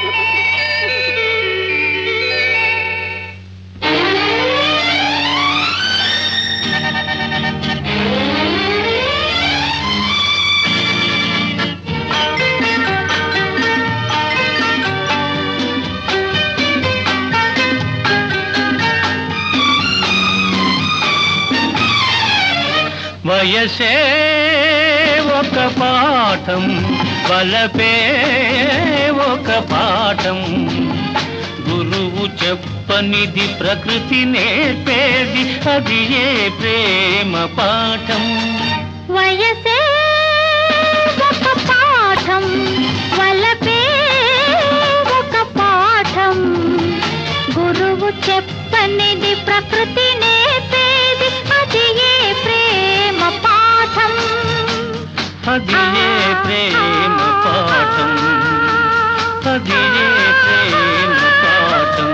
వయసే ఒక పాఠం, వలపే ఒక పాఠం. గురువు చెప్పనిది ప్రకృతి నేర్పేది, అది ఏ ప్రేమ పాఠం. వయసే ఒక పాఠం, వలపే ఒక పాఠం. గురువు చెప్పనిది ప్రకృతి నేర్పేది, అది ఏ ప్రేమ పాఠం. అది ఏ ప్రేమ పాఠం, అది ఏ ప్రేమ పాఠం.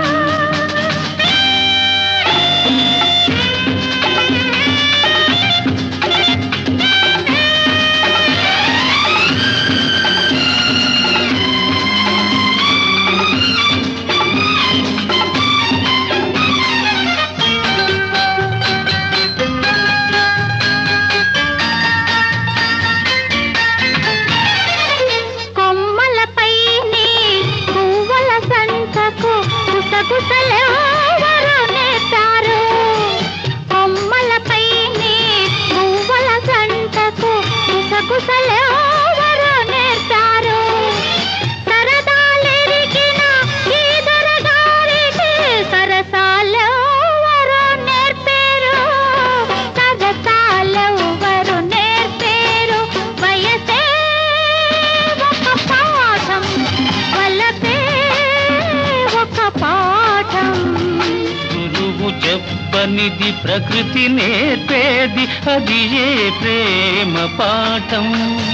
గుసగుసలెవరు నేర్పారు? కొమ్మలపైనే పువ్వుల సంతకు గుసగుసలెవరు నేర్పారు? సరదాలెరిగిన ఈ దొరగారికి సరసాలెవరు నేర్పారు? సరసాలెవరు నేర్పారు? వయసే ఒక పాఠం, వలపే ఒక పాఠం. గురువు చెప్పనిది ప్రకృతి నేర్పేది, అది ఏ ప్రేమ పాఠం.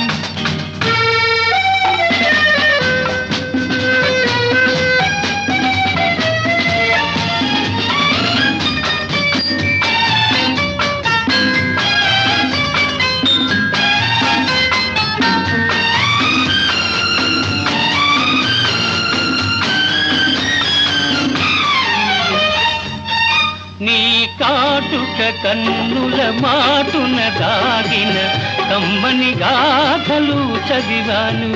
నీ కాటుక కన్నుల మాటున దాగిన కమ్మని గాథలు చదివాను.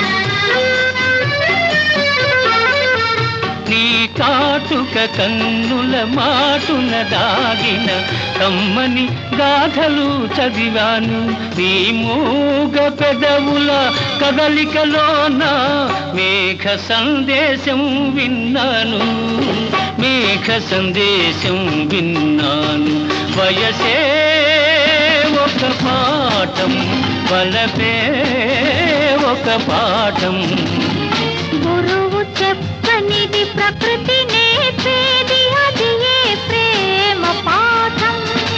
నీ కాటుక కన్నుల మాటున దాగిన కమ్మని గాథలు చదివాను. నీ మూగ పెదవుల కదలికలోన మేఘ సందేశం విన్నాను, మేఘ సందేశం విన్నాను. వయసే ఒక పాఠం, వలపే ఒక పాఠం. గురువు చెప్పనిది ప్రకృతి నేర్పేది, అది ఏ ప్రేమ పాఠం.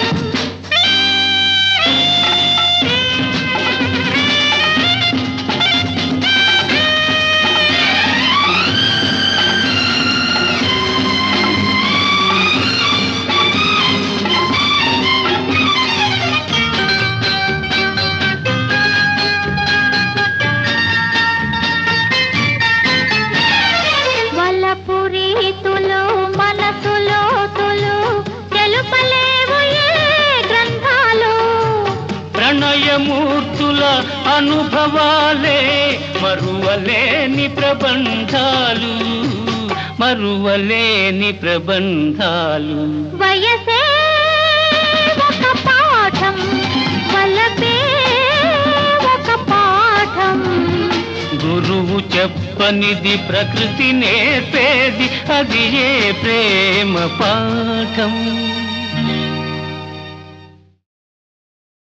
పురీతులు మనసులో తులు తెలుపలేవు ఏ గ్రంథాలు. ప్రణయమూర్తుల అనుభవాలే మరువలేని ప్రబంధాలు, మరువలేని ప్రబంధాలు. వయసే ఒక పాఠం, వలపే ఒక పాఠం. గురువు చెప్పనిది ప్రకృతి నేర్పేది, అది ఏ ప్రేమ పాఠం.